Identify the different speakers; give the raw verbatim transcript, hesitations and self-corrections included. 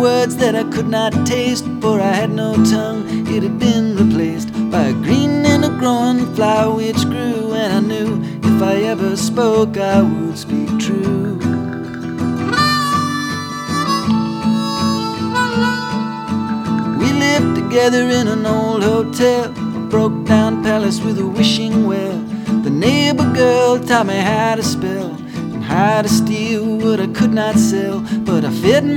Speaker 1: words that I could not taste, for I had no tongue, it had been replaced by a green and a growing flower which grew. And I knew if I ever spoke I would speak true. We lived together in an old hotel, a broke down palace with a wishing well. The neighbor girl taught me how to spell and how to steal what I could not sell, but I fed